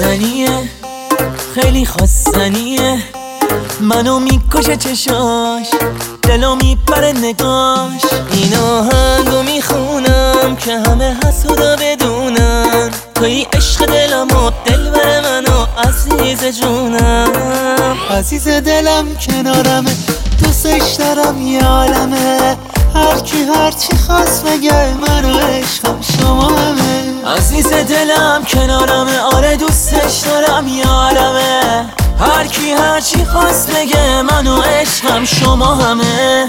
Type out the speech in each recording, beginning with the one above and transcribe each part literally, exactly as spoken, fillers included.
خواستنیه، خیلی خواستنیه، منو میکشه چشاش، دلو میپره نگاش. این آهنگو میخونم که همه حسودا بدونن توی عشق دلم و دل بر منو عزیز جونم. عزیز دلم کنارمه، دوستش دارم یه عالمه، هر کی هر چی خواست بگه منو عشقم شما همه. عزیز دلم کنارمه، آره دوستش دارم یه عالمه، هر کی هر چی خواست بگه منو عشقم شما همه.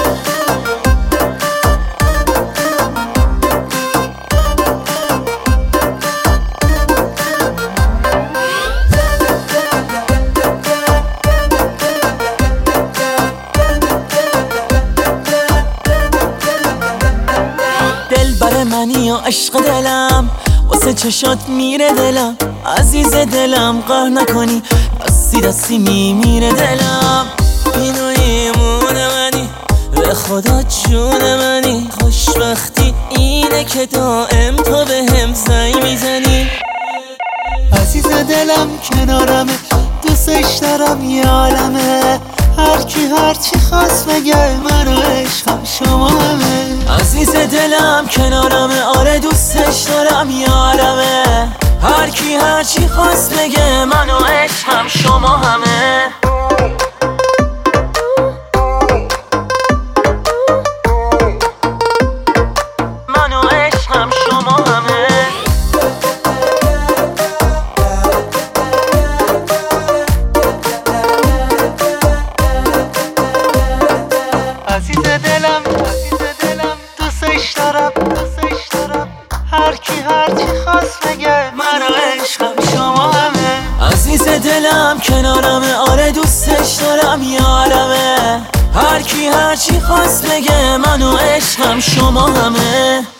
دل بر منی و عشق دلم، واسه چشات میره دلم. عزیز دلم قهر نکنی، دستی دستی میمیره دلم. اینو ایمون منی، به خدا جون منی، خوشبختی اینه که دائم تو به هم زنگ میزنی. عزیز دلم کنارمه، دوستش دارم یه عالمه، هر کی هر چی خواست بگه منو عشقم شما همه. عزیز دلم کنارمه، آره دوستش دارم یه عالمه، هر کی هر چی خواست بگه منو عشقم شما همه. منو عشقم شما همه. عزیز دلم عزیز دلم دوستش دارم دوستش دارم، هر کی هر چی خواست بگه منو عشقم شما همه. عزیز دلم کنارمه، آره دوستش دارم یه عالمه، هر کی هر چی خواست بگه منو عشقم شما همه.